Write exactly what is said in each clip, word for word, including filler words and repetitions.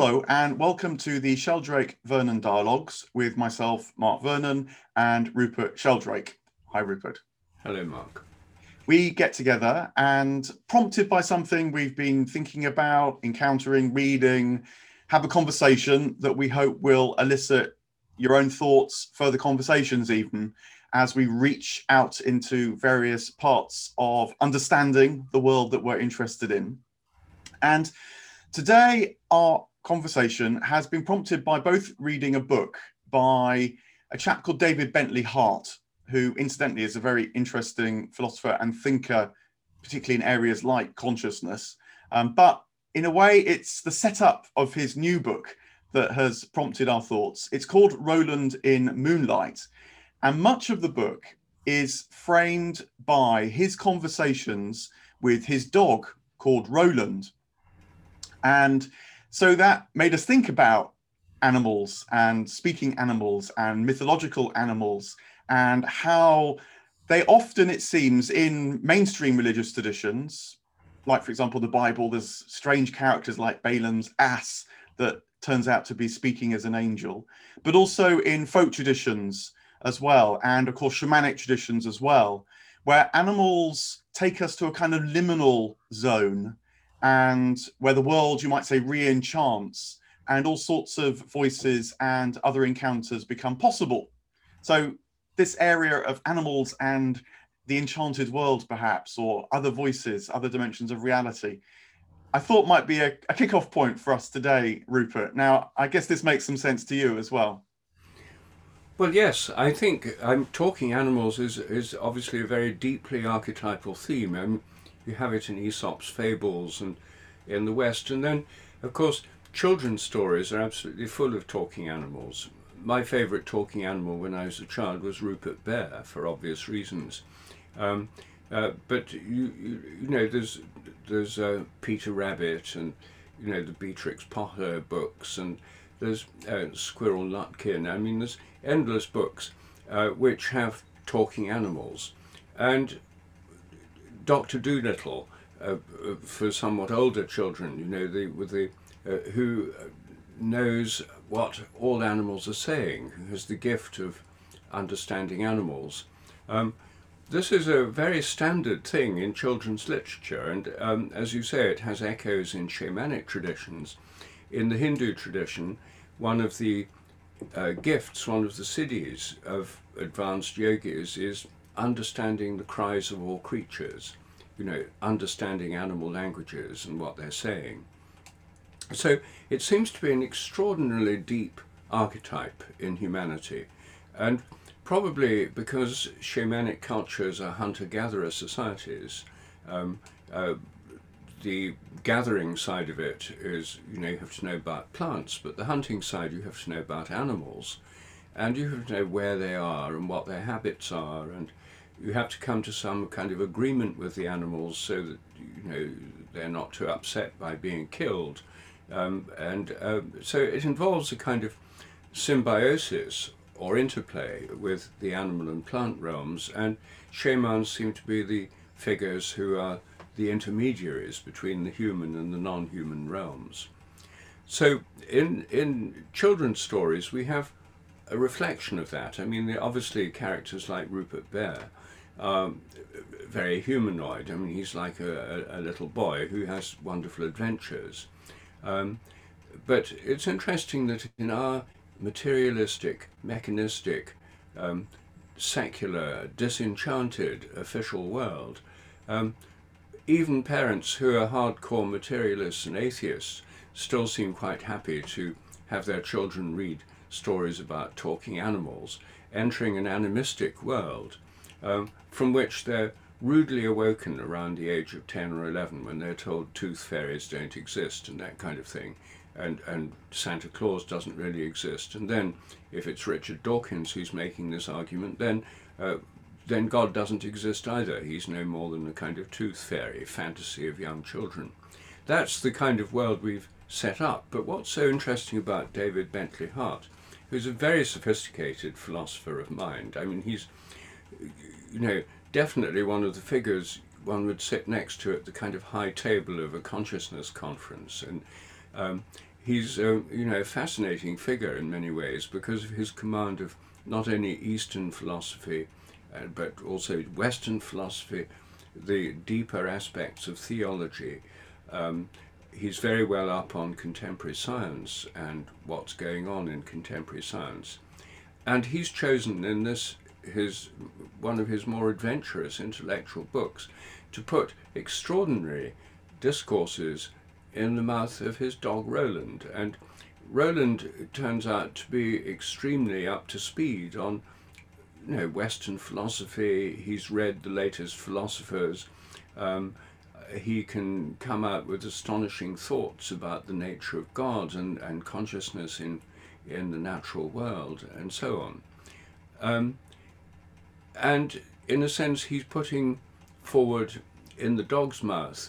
Hello and welcome to the Sheldrake Vernon Dialogues with myself, Mark Vernon, and Rupert Sheldrake. Hi, Rupert. Hello, Mark. We get together and, prompted by something we've been thinking about, encountering, reading, have a conversation that we hope will elicit your own thoughts, further conversations even, as we reach out into various parts of understanding the world that we're interested in. And today, our conversation has been prompted by both reading a book by a chap called David Bentley Hart, who incidentally is a very interesting philosopher and thinker, particularly in areas like consciousness. Um, but in a way, it's the setup of his new book that has prompted our thoughts. It's called Roland in Moonlight. And much of the book is framed by his conversations with his dog called Roland. And so that made us think about animals and speaking animals and mythological animals and how they often, it seems, in mainstream religious traditions, like, for example, the Bible, there's strange characters like Balaam's ass that turns out to be speaking as an angel, but also in folk traditions as well, and of course, shamanic traditions as well, where animals take us to a kind of liminal zone and where the world, you might say, re-enchants and all sorts of voices and other encounters become possible. So this area of animals and the enchanted world, perhaps, or other voices, other dimensions of reality, I thought might be a, a kick-off point for us today, Rupert. Now, I guess this makes some sense to you as well. Well, yes, I think um, talking animals is, is obviously a very deeply archetypal theme. Um, you have it in Aesop's fables and in the West. And then, of course, children's stories are absolutely full of talking animals. My favourite talking animal when I was a child was Rupert Bear, for obvious reasons. Um, uh, but you, you you know there's there's uh, Peter Rabbit and you know the Beatrix Potter books and there's uh, Squirrel Nutkin. I mean there's endless books uh, which have talking animals, and Doctor Dolittle uh, for somewhat older children. You know the with the uh, who knows what all animals are saying, who has the gift of understanding animals. Um, This is a very standard thing in children's literature, and um, as you say, it has echoes in shamanic traditions. In the Hindu tradition, one of the uh, gifts, one of the siddhis of advanced yogis is understanding the cries of all creatures, you know, understanding animal languages and what they're saying. So it seems to be an extraordinarily deep archetype in humanity, and probably because shamanic cultures are hunter-gatherer societies, um, uh, the gathering side of it is, you know, you have to know about plants, but the hunting side you have to know about animals, and you have to know where they are and what their habits are, and you have to come to some kind of agreement with the animals so that, you know, they're not too upset by being killed. Um, and uh, so it involves a kind of symbiosis or interplay with the animal and plant realms, and shamans seem to be the figures who are the intermediaries between the human and the non-human realms. So in in children's stories we have a reflection of that. I mean, obviously characters like Rupert Bear are very humanoid. I mean, he's like a, a, a little boy who has wonderful adventures. Um, but it's interesting that in our materialistic, mechanistic, um, secular, disenchanted official world, um, even parents who are hardcore materialists and atheists still seem quite happy to have their children read stories about talking animals, entering an animistic world um, from which they're rudely awoken around the age of ten or eleven when they're told tooth fairies don't exist and that kind of thing. And, and Santa Claus doesn't really exist. And then, if it's Richard Dawkins who's making this argument, then uh, then God doesn't exist either. He's no more than a kind of tooth fairy fantasy of young children. That's the kind of world we've set up. But what's so interesting about David Bentley Hart, who's a very sophisticated philosopher of mind, I mean, he's, you know, definitely one of the figures one would sit next to at the kind of high table of a consciousness conference. And Um, he's um, you know, a fascinating figure in many ways because of his command of not only Eastern philosophy, uh, but also Western philosophy, the deeper aspects of theology. Um, he's very well up on contemporary science and what's going on in contemporary science. And he's chosen in this, his one of his more adventurous intellectual books, to put extraordinary discourses in the mouth of his dog Roland. And Roland turns out to be extremely up to speed on, you know, Western philosophy. He's read the latest philosophers. Um, he can come out with astonishing thoughts about the nature of God and, and consciousness in, in the natural world and so on. Um, and in a sense, he's putting forward in the dog's mouth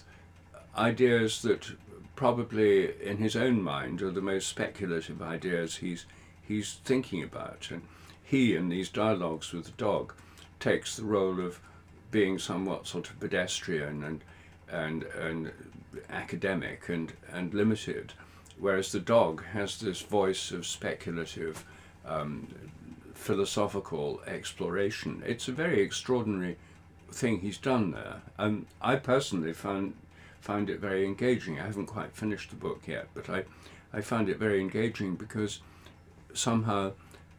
ideas that probably in his own mind are the most speculative ideas he's he's thinking about. And he, in these dialogues with the dog, takes the role of being somewhat sort of pedestrian and and and academic and and limited, whereas the dog has this voice of speculative, um, philosophical exploration. It's a very extraordinary thing he's done there, and I personally found found it very engaging. I haven't quite finished the book yet, but I I found it very engaging because somehow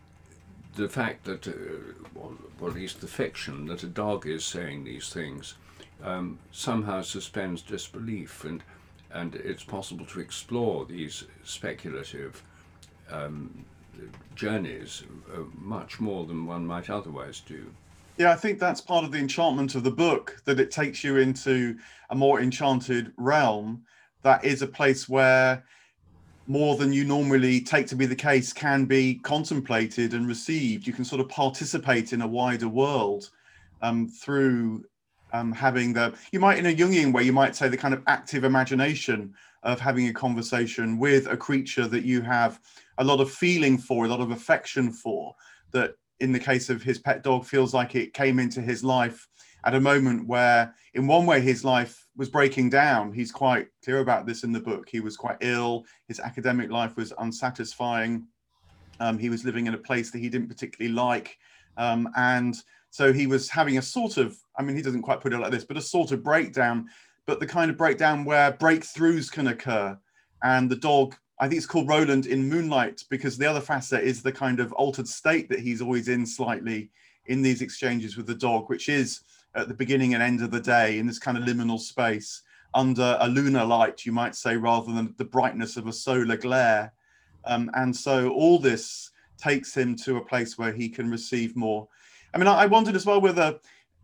the fact that, uh, or, or at least the fiction that a dog is saying these things, um, somehow suspends disbelief, and and it's possible to explore these speculative um, journeys uh, much more than one might otherwise do. Yeah, I think that's part of the enchantment of the book, that it takes you into a more enchanted realm that is a place where more than you normally take to be the case can be contemplated and received. You can sort of participate in a wider world um, through um, having the, you might in a Jungian way, you might say the kind of active imagination of having a conversation with a creature that you have a lot of feeling for, a lot of affection for, that in the case of his pet dog feels like it came into his life at a moment where in one way his life was breaking down. He's quite clear about this in the book. He was quite ill. His academic life was unsatisfying. Um, he was living in a place that he didn't particularly like. Um, and so he was having a sort of, I mean, he doesn't quite put it like this, but a sort of breakdown, but the kind of breakdown where breakthroughs can occur. And the dog, I think it's called Roland in Moonlight, because the other facet is the kind of altered state that he's always in slightly in these exchanges with the dog, which is at the beginning and end of the day in this kind of liminal space under a lunar light, you might say, rather than the brightness of a solar glare. Um, and so all this takes him to a place where he can receive more. I mean, I, I wondered as well whether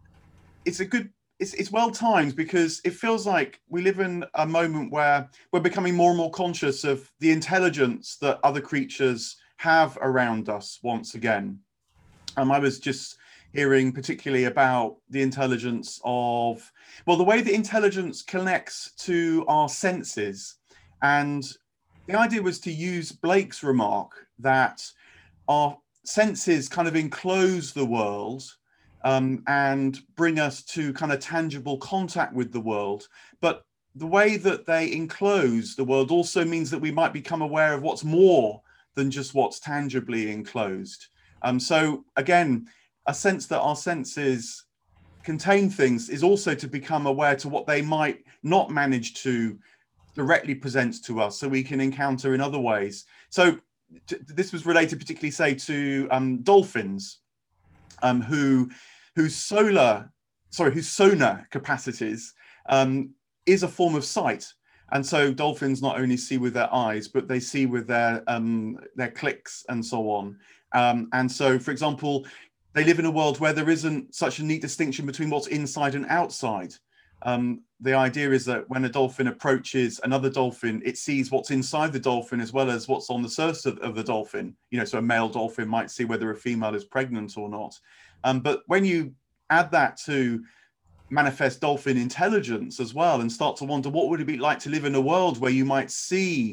it's a good, it's, it's well timed, because it feels like we live in a moment where we're becoming more and more conscious of the intelligence that other creatures have around us once again. Um, I was just hearing particularly about the intelligence of, well, the way that intelligence connects to our senses. And the idea was to use Blake's remark that our senses kind of enclose the world um, and bring us to kind of tangible contact with the world. But the way that they enclose the world also means that we might become aware of what's more than just what's tangibly enclosed. Um, so again, a sense that our senses contain things is also to become aware to what they might not manage to directly present to us, so we can encounter in other ways. So this was related particularly, say, to um, dolphins, um, who whose solar, sorry, whose sonar capacities um, is a form of sight. And so dolphins not only see with their eyes, but they see with their um, their clicks and so on. Um, and so, for example, they live in a world where there isn't such a neat distinction between what's inside and outside. Um, the idea is that when a dolphin approaches another dolphin, it sees what's inside the dolphin as well as what's on the surface of, of the dolphin. You know, so a male dolphin might see whether a female is pregnant or not. Um, but when you add that to manifest dolphin intelligence as well, and start to wonder what would it be like to live in a world where you might see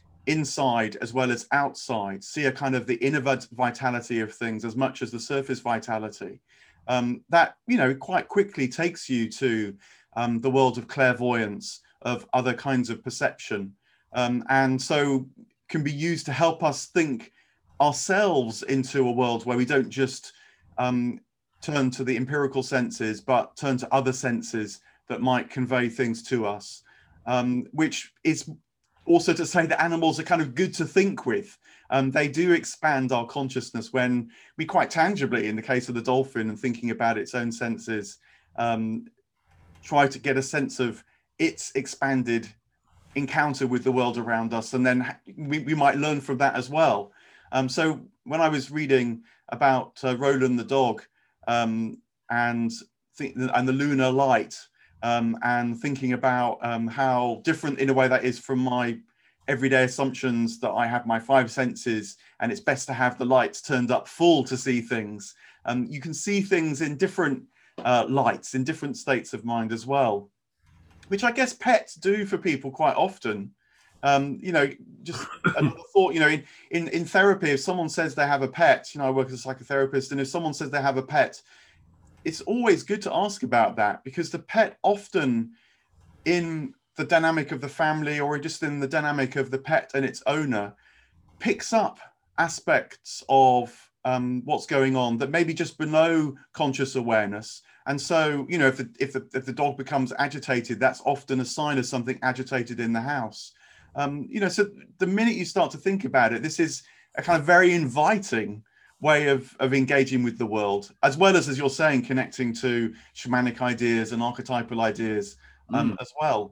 inside as well as outside, see a kind of the inner vitality of things as much as the surface vitality. Um, that, you know, quite quickly takes you to um, the world of clairvoyance, of other kinds of perception. um, and so can be used to help us think ourselves into a world where we don't just um, turn to the empirical senses, but turn to other senses that might convey things to us, um, which is also to say that animals are kind of good to think with. Um, they do expand our consciousness when we quite tangibly, in the case of the dolphin and thinking about its own senses, um, try to get a sense of its expanded encounter with the world around us, and then we, we might learn from that as well. Um, so when I was reading about uh, Roland the dog, um, and th- and the lunar light, um, and thinking about um, how different in a way that is from my everyday assumptions that I have my five senses and it's best to have the lights turned up full to see things. Um, you can see things in different uh, lights, in different states of mind as well, which I guess pets do for people quite often. Um, you know, just another thought, you know, in, in, in therapy, if someone says they have a pet, you know, I work as a psychotherapist, and if someone says they have a pet, it's always good to ask about that, because the pet often, in the dynamic of the family or just in the dynamic of the pet and its owner, picks up aspects of um, what's going on that maybe just below conscious awareness. And so, you know, if the, if the, if the dog becomes agitated, that's often a sign of something agitated in the house. Um, you know, so the minute you start to think about it, this is a kind of very inviting way of, of engaging with the world, as well as, as you're saying, connecting to shamanic ideas and archetypal ideas um, Mm. as well.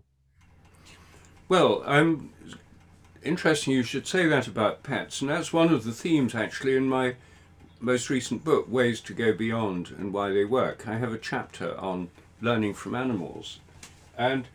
Well, um, interesting you should say that about pets, and that's one of the themes actually in my most recent book, Ways to Go Beyond and Why They Work. I have a chapter on learning from animals. And,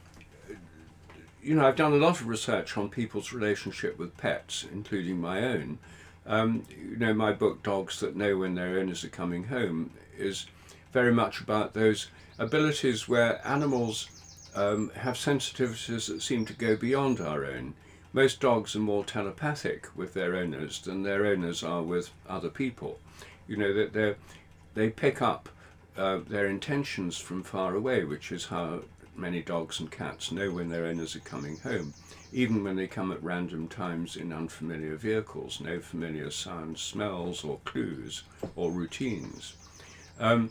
you know, I've done a lot of research on people's relationship with pets, including my own. Um, you know, my book, Dogs That Know When Their Owners Are Coming Home, is very much about those abilities where animals um, have sensitivities that seem to go beyond our own. Most dogs are more telepathic with their owners than their owners are with other people. You know, that they they pick up uh, their intentions from far away, which is how many dogs and cats know when their owners are coming home, even when they come at random times in unfamiliar vehicles, no familiar sounds, smells, or clues, or routines. Um,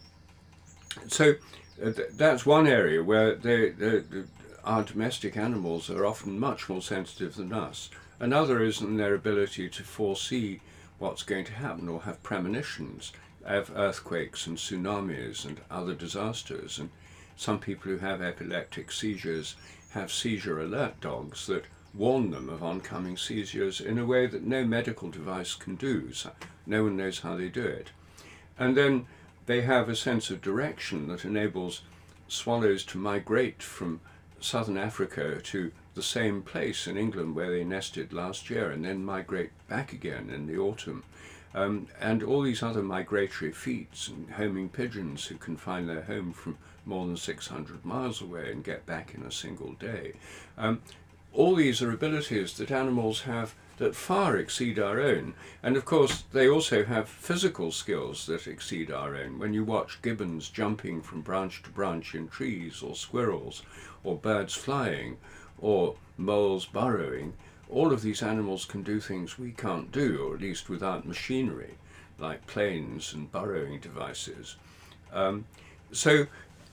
so uh, th- that's one area where they, they, they, our domestic animals are often much more sensitive than us. Another is in their ability to foresee what's going to happen or have premonitions of earthquakes and tsunamis and other disasters. And some people who have epileptic seizures have seizure alert dogs that warn them of oncoming seizures in a way that no medical device can do. So no one knows how they do it. And then they have a sense of direction that enables swallows to migrate from southern Africa to the same place in England where they nested last year and then migrate back again in the autumn. Um, and all these other migratory feats, and homing pigeons who can find their home from more than six hundred miles away and get back in a single day. Um, all these are abilities that animals have that far exceed our own. And of course, they also have physical skills that exceed our own. When you watch gibbons jumping from branch to branch in trees, or squirrels, or birds flying, or moles burrowing, all of these animals can do things we can't do, or at least without machinery, like planes and burrowing devices. Um, so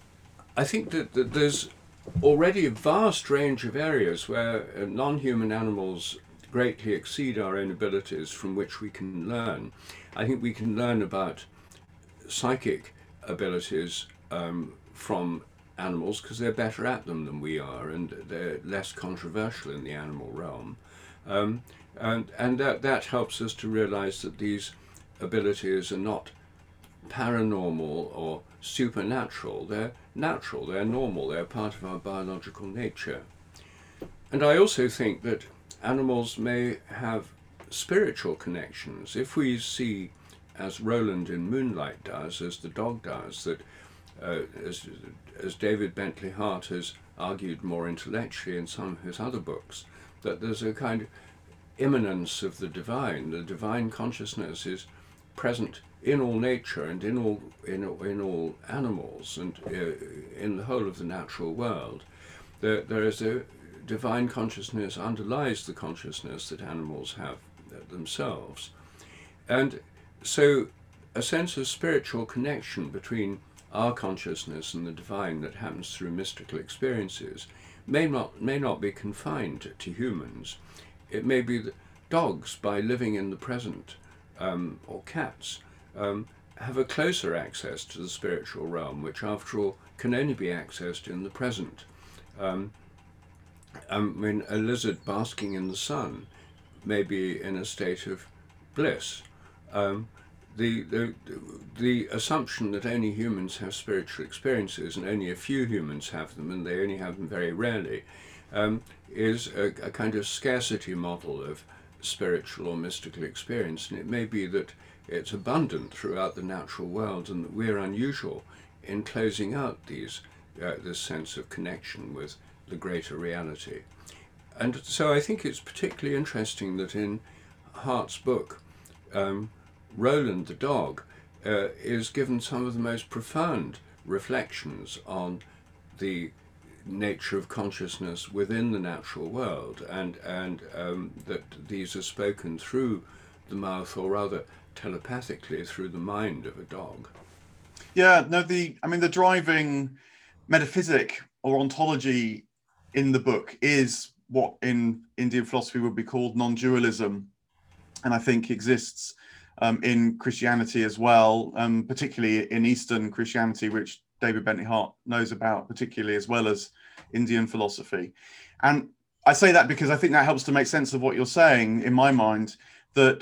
I think that, that there's already a vast range of areas where uh, non-human animals greatly exceed our own abilities from which we can learn. I think we can learn about psychic abilities um, from animals because they're better at them than we are, and they're less controversial in the animal realm. Um, and and that, that helps us to realize that these abilities are not paranormal or supernatural. They're natural, they're normal, they're part of our biological nature. And I also think that animals may have spiritual connections. If we see, as Roland in Moonlight does, as the dog does, that uh, as, as David Bentley Hart has argued more intellectually in some of his other books, that there's a kind of immanence of the divine. The divine consciousness is present in all nature and in all in, in all animals and uh, in the whole of the natural world. There, there is a divine consciousness underlies the consciousness that animals have themselves. And so a sense of spiritual connection between our consciousness and the divine that happens through mystical experiences may not, may not be confined to humans. It may be that dogs, by living in the present, um, or cats, um, have a closer access to the spiritual realm, which after all can only be accessed in the present. Um, I mean, a lizard basking in the sun may be in a state of bliss. Um, the, the, the assumption that only humans have spiritual experiences and only a few humans have them, and they only have them very rarely, um, is a, a kind of scarcity model of spiritual or mystical experience. And it may be that it's abundant throughout the natural world and that we're unusual in closing out these, uh, this sense of connection with the greater reality. And so I think it's particularly interesting that in Hart's book, um, Roland the dog uh, is given some of the most profound reflections on the nature of consciousness within the natural world, and, and um, that these are spoken through the mouth, or rather telepathically through the mind of a dog. Yeah, no, the, I mean, the driving metaphysic or ontology in the book is what in Indian philosophy would be called non-dualism, and I think exists um, in Christianity as well, um, particularly in Eastern Christianity, which David Bentley Hart knows about particularly, as well as Indian philosophy. And I say that because I think that helps to make sense of what you're saying, in my mind, that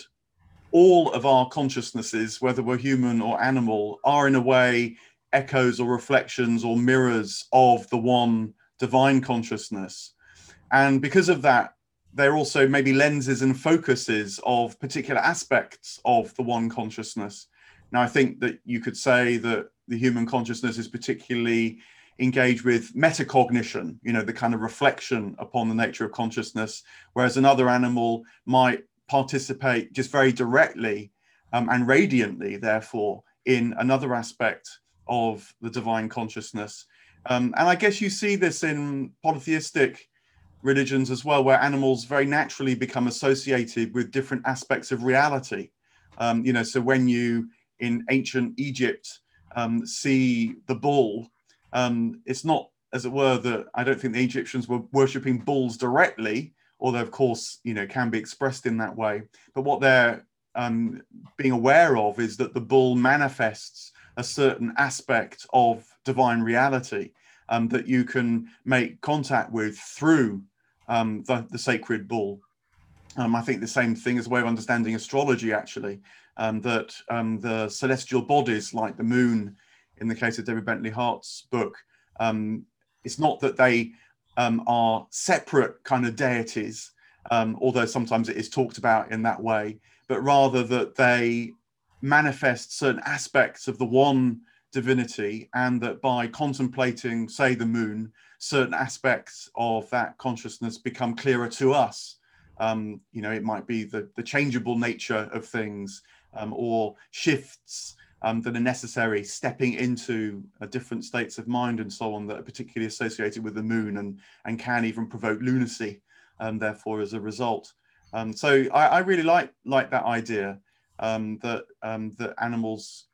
all of our consciousnesses, whether we're human or animal, are in a way echoes or reflections or mirrors of the one divine consciousness. And because of that, they're also maybe lenses and focuses of particular aspects of the one consciousness. Now, I think that you could say that the human consciousness is particularly engaged with metacognition, you know, the kind of reflection upon the nature of consciousness, whereas another animal might participate just very directly um, and radiantly, therefore, in another aspect of the divine consciousness. Um, and I guess you see this in polytheistic religions as well, where animals very naturally become associated with different aspects of reality. Um, you know, so when you, in ancient Egypt, um, see the bull, um, it's not, as it were, that I don't think the Egyptians were worshipping bulls directly, although of course, you know, can be expressed in that way. But what they're um, being aware of is that the bull manifests a certain aspect of divine reality um, that you can make contact with through um, the, the sacred bull. Um, I think the same thing is a way of understanding astrology, actually, um, that um, the celestial bodies, like the moon, in the case of David Bentley Hart's book, um, it's not that they um, are separate kind of deities, um, although sometimes it is talked about in that way, but rather that they manifest certain aspects of the one divinity, and that by contemplating, say, the moon, certain aspects of that consciousness become clearer to us. Um, you know, it might be the, the changeable nature of things, um, or shifts um, that are necessary, stepping into uh, different states of mind and so on, that are particularly associated with the moon, and, and can even provoke lunacy, um, therefore, as a result. Um, so I, I really like, like that idea um, that, um, that animals,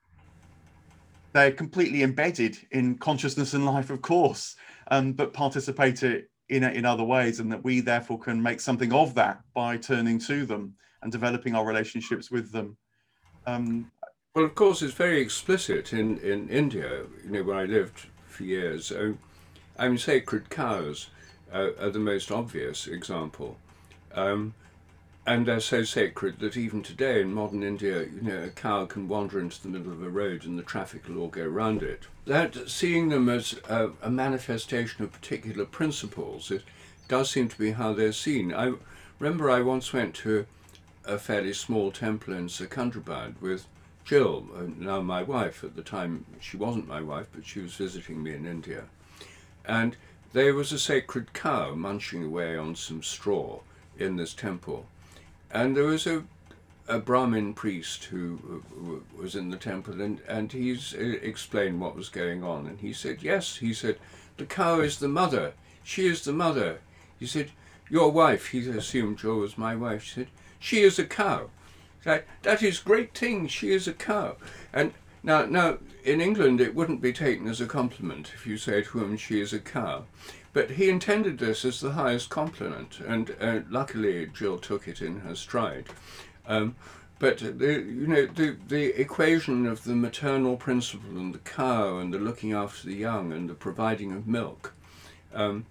they're completely embedded in consciousness and life, of course, um, but participate in, in other ways, and that we therefore can make something of that by turning to them and developing our relationships with them. Um, well, of course, it's very explicit in, in India, you know, where I lived for years. I, I mean, sacred cows uh, are the most obvious example. Um, And they're so sacred that even today in modern India, you know, a cow can wander into the middle of a road and the traffic will all go round it. That, seeing them as a, a manifestation of particular principles, it does seem to be how they're seen. I remember I once went to a fairly small temple in Secunderabad with Jill, now my wife. At the time, she wasn't my wife, but she was visiting me in India. And there was a sacred cow munching away on some straw in this temple. And there was a, a Brahmin priest who uh, was in the temple, and, and he's uh, explained what was going on. And he said, yes, he said, the cow is the mother. She is the mother. He said, "Your wife," he assumed Jo was my wife, she said, "she is a cow." That, that is great thing, she is a cow. And now, now, in England, it wouldn't be taken as a compliment if you say to him, "she is a cow." But he intended this as the highest compliment, and uh, luckily Jill took it in her stride. Um, but the, you know, the the equation of the maternal principle and the cow and the looking after the young and the providing of milk um,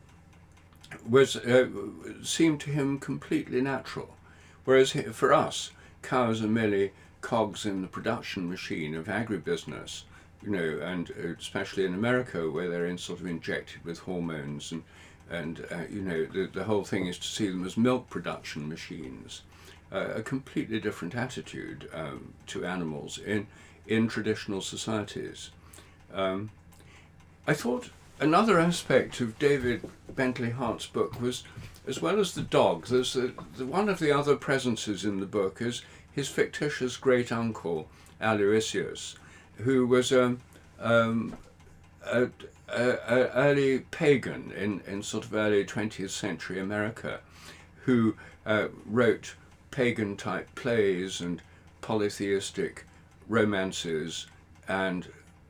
was uh, seemed to him completely natural, whereas for us, cows are merely cogs in the production machine of agribusiness, you know, and especially in America where they're in sort of injected with hormones and and uh, you know the, the whole thing is to see them as milk production machines. Uh, a completely different attitude um, to animals in in traditional societies. Um, I thought another aspect of David Bentley Hart's book was, as well as the dog, there's the, the one of the other presences in the book is his fictitious great uncle Aloysius, who was a, um, a, a, a early pagan in, in sort of early twentieth century America, who uh, wrote pagan type plays and polytheistic romances and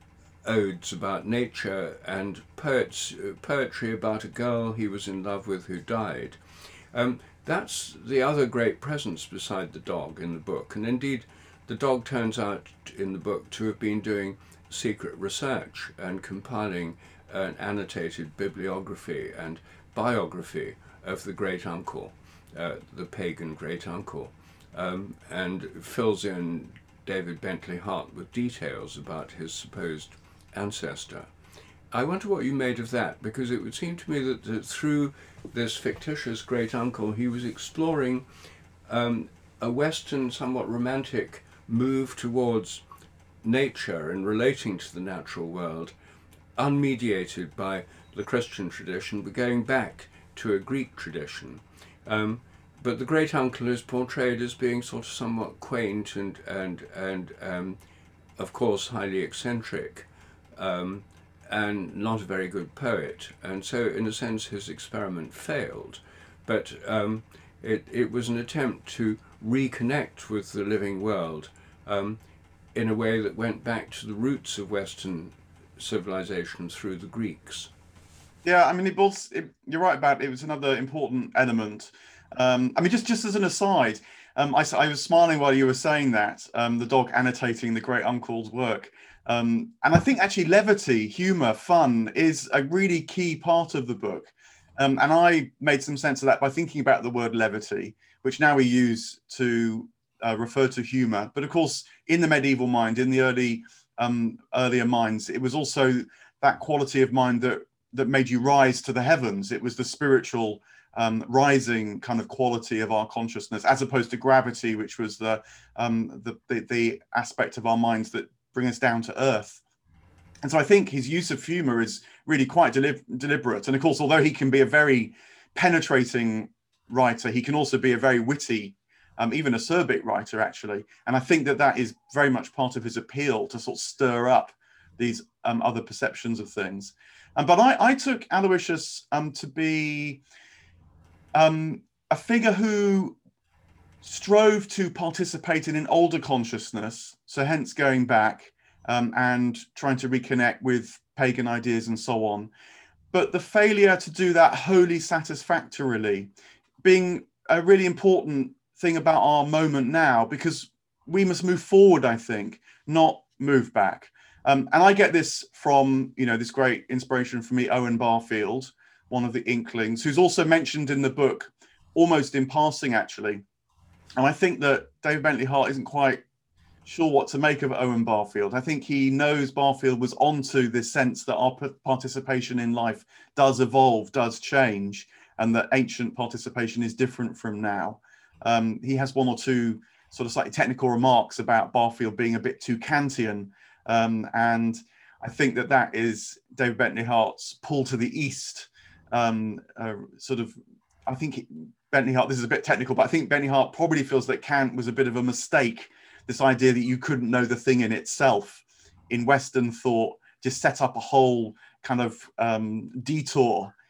odes about nature and poets, poetry about a girl he was in love with who died. Um, that's the other great presence beside the dog in the book, and indeed the dog turns out in the book to have been doing secret research and compiling an annotated bibliography and biography of the great uncle, uh, the pagan great uncle, um, and fills in David Bentley Hart with details about his supposed ancestor. I wonder what you made of that, because it would seem to me that, that through this fictitious great uncle he was exploring um, a Western, somewhat romantic move towards nature and relating to the natural world, unmediated by the Christian tradition, but going back to a Greek tradition. Um, but the great uncle is portrayed as being sort of somewhat quaint and and and um, of course highly eccentric, um, and not a very good poet. And so, in a sense, his experiment failed. But um, it it was an attempt to reconnect with the living world um, in a way that went back to the roots of Western civilization through the Greeks. Yeah, I mean, it was. It, you're right about it. It was another important element. Um, I mean, just just as an aside, um, I, I was smiling while you were saying that. Um, the dog annotating the great uncle's work, um, and I think actually levity, humor, fun is a really key part of the book. Um, and I made some sense of that by thinking about the word levity, which now we use to uh, refer to humor. But of course, in the medieval mind, in the early um, earlier minds, it was also that quality of mind that that made you rise to the heavens. It was the spiritual um, rising kind of quality of our consciousness, as opposed to gravity, which was the, um, the, the the aspect of our minds that bring us down to earth. And so I think his use of humor is really quite deli- deliberate. And of course, although he can be a very penetrating writer, he can also be a very witty, um, even acerbic writer, actually. And I think that that is very much part of his appeal, to sort of stir up these um, other perceptions of things. Um, but I, I took Aloysius um, to be um, a figure who strove to participate in an older consciousness, so hence going back um, and trying to reconnect with pagan ideas and so on. But the failure to do that wholly satisfactorily being a really important thing about our moment now, because we must move forward, I think, not move back. Um, and I get this from, you know, this great inspiration for me, Owen Barfield, one of the Inklings, who's also mentioned in the book, almost in passing, actually. And I think that David Bentley Hart isn't quite sure what to make of Owen Barfield. I think he knows Barfield was onto this sense that our participation in life does evolve, does change, and that ancient participation is different from now. Um, he has one or two sort of slightly technical remarks about Barfield being a bit too Kantian. Um, and I think that that is David Bentley Hart's pull to the east. Um, uh, sort of, I think Bentley Hart, this is a bit technical, but I think Bentley Hart probably feels that Kant was a bit of a mistake. This idea that you couldn't know the thing in itself in Western thought just set up a whole kind of um, detour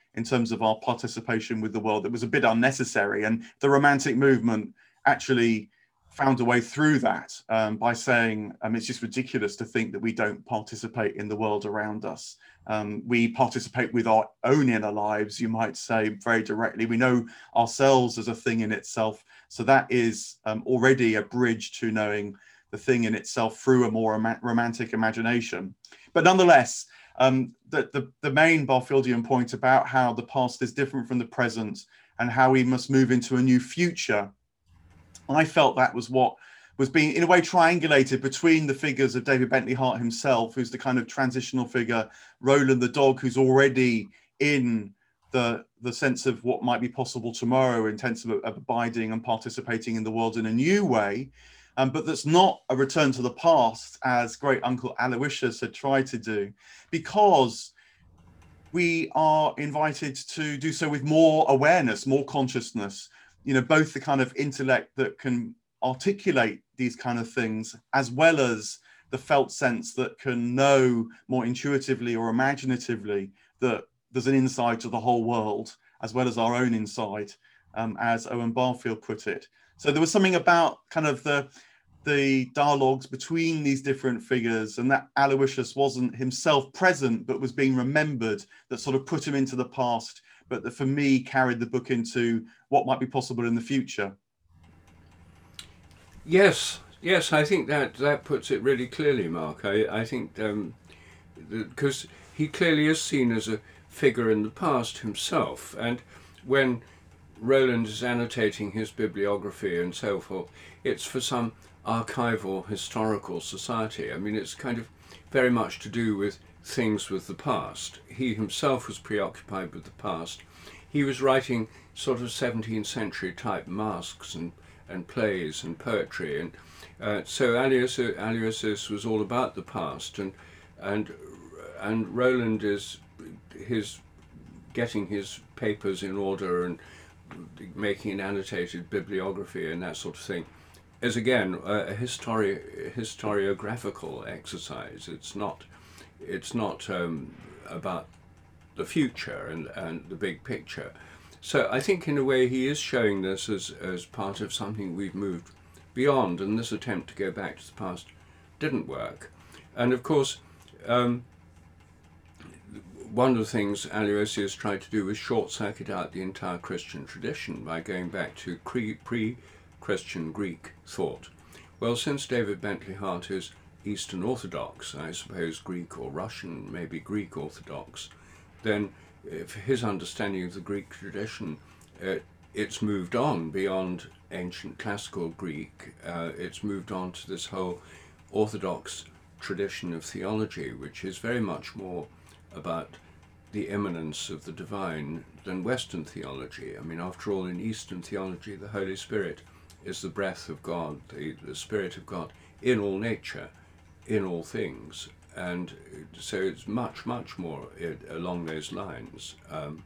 in terms of our participation with the world that was a bit unnecessary. And the Romantic movement actually found a way through that um, by saying um, it's just ridiculous to think that we don't participate in the world around us. Um, we participate with our own inner lives, you might say, very directly. We know ourselves as a thing in itself. So that is um, already a bridge to knowing the thing in itself through a more rom- romantic imagination. But nonetheless, um, the, the, the main Barfieldian point about how the past is different from the present and how we must move into a new future, I felt that was what was being, in a way, triangulated between the figures of David Bentley Hart himself, who's the kind of transitional figure, Roland the dog, who's already in the, the sense of what might be possible tomorrow in terms of, of abiding and participating in the world in a new way, um, but that's not a return to the past, as great uncle Aloysius had tried to do, because we are invited to do so with more awareness, more consciousness, you know, both the kind of intellect that can articulate these kind of things, as well as the felt sense that can know more intuitively or imaginatively that there's an inside to the whole world, as well as our own inside, um, as Owen Barfield put it. So there was something about kind of the the dialogues between these different figures, and that Aloysius wasn't himself present, but was being remembered, that sort of put him into the past, but that for me carried the book into what might be possible in the future. Yes, yes, I think that that puts it really clearly, Mark. I, I think um, because he clearly is seen as a figure in the past himself, and when Roland is annotating his bibliography and so forth, it's for some archival historical society. I mean, it's kind of very much to do with things with the past. He himself was preoccupied with the past. He was writing sort of seventeenth century type masques and, and plays and poetry, and uh, so Aloysius, Aloysius was all about the past, and and and Roland is his getting his papers in order and making an annotated bibliography and that sort of thing is again a histori- historiographical exercise. It's not it's not um, about the future and, and the big picture. So I think in a way he is showing this as, as part of something we've moved beyond, and this attempt to go back to the past didn't work. And of course, um, one of the things Aloysius tried to do was short-circuit out the entire Christian tradition by going back to pre-Christian Greek thought. Well, since David Bentley Hart is Eastern Orthodox, I suppose Greek or Russian, maybe Greek Orthodox, then if his understanding of the Greek tradition, uh, it's moved on beyond ancient classical Greek. Uh, it's moved on to this whole Orthodox tradition of theology, which is very much more about the immanence of the divine than Western theology. I mean, after all, in Eastern theology, the Holy Spirit is the breath of God, the, the Spirit of God in all nature, in all things. And so it's much, much more along those lines. Um,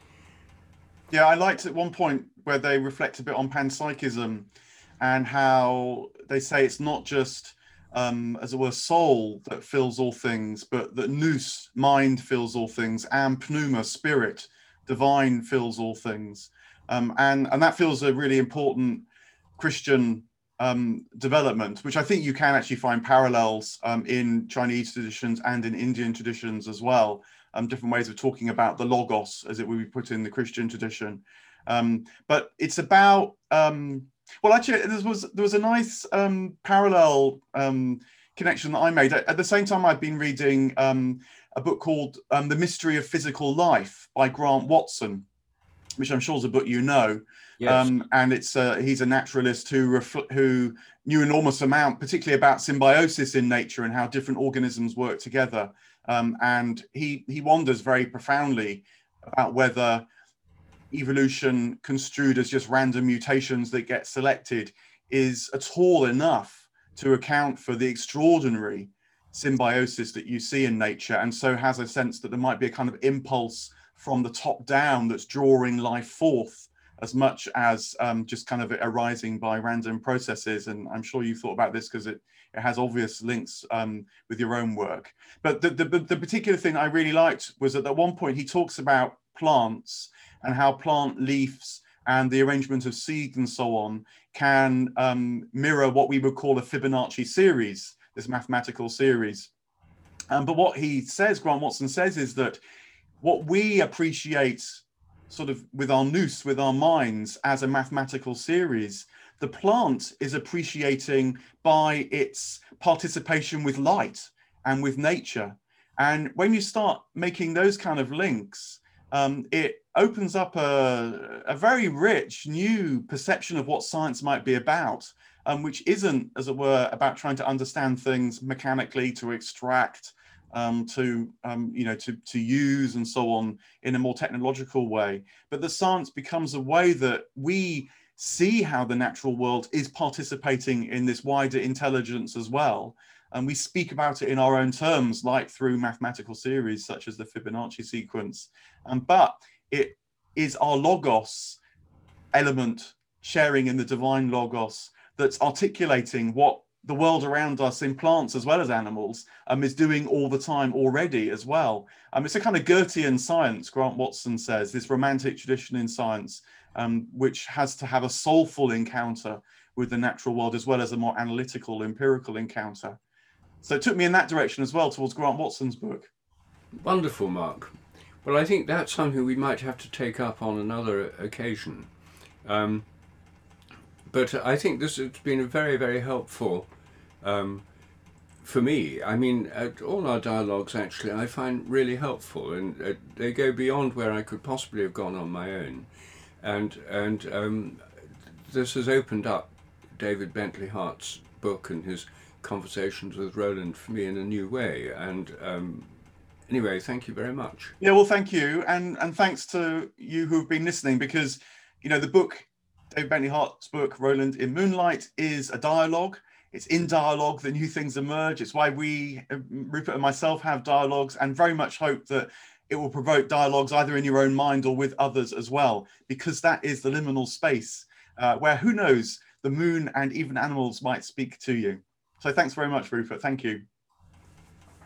yeah, I liked at one point where they reflect a bit on panpsychism and how they say it's not just Um, as it were, soul that fills all things, but that nous, mind, fills all things, and pneuma, spirit, divine, fills all things. Um, and, and that feels a really important Christian um, development, which I think you can actually find parallels um, in Chinese traditions and in Indian traditions as well. Um, different ways of talking about the logos, as it would be put in the Christian tradition. Um, but it's about... Um, Well, actually, there was there was a nice um, parallel um, connection that I made. At, at the same time, I've been reading um, a book called um, The Mystery of Physical Life by Grant Watson, which I'm sure is a book you know. yes. Um, and it's uh, he's a naturalist who refl- who knew an enormous amount, particularly about symbiosis in nature and how different organisms work together. Um, and he he wonders very profoundly about whether evolution construed as just random mutations that get selected is at all enough to account for the extraordinary symbiosis that you see in nature, and so has a sense that there might be a kind of impulse from the top down that's drawing life forth as much as um, just kind of arising by random processes. And I'm sure you've thought about this because it, it has obvious links um, with your own work. But the, the, the particular thing I really liked was that at one point he talks about plants and how plant leaves and the arrangement of seed and so on can um, mirror what we would call a Fibonacci series, this mathematical series. Um, but what he says, Grant Watson says, is that what we appreciate sort of with our nous, with our minds as a mathematical series, the plant is appreciating by its participation with light and with nature. And when you start making those kind of links, um, it opens up a, a very rich new perception of what science might be about, um, which isn't, as it were, about trying to understand things mechanically, to extract, um, to, um, you know, to, to use and so on in a more technological way. But the science becomes a way that we see how the natural world is participating in this wider intelligence as well. And we speak about it in our own terms, like through mathematical series such as the Fibonacci sequence. Um, but it is our logos element sharing in the divine logos that's articulating what the world around us in plants as well as animals um, is doing all the time already as well. Um, it's a kind of Goethean science, Grant Watson says, this romantic tradition in science, um, which has to have a soulful encounter with the natural world as well as a more analytical, empirical encounter. So it took me in that direction as well, towards Grant Watson's book. Wonderful, Mark. Well, I think that's something we might have to take up on another occasion. Um, but I think this has been a very, very helpful um, for me. I mean, uh, all our dialogues actually I find really helpful, and uh, they go beyond where I could possibly have gone on my own. And, and um, this has opened up David Bentley Hart's book and his conversations with Roland for me in a new way. And um, anyway, thank you very much. Yeah, well, thank you. And, and thanks to you who've been listening, because, you know, the book, David Bentley Hart's book, Roland in Moonlight, is a dialogue. It's in dialogue that new things emerge. It's why we, Rupert and myself, have dialogues, and very much hope that it will provoke dialogues either in your own mind or with others as well, because that is the liminal space uh, where, who knows, the moon and even animals might speak to you. So thanks very much, Rupert. Thank you.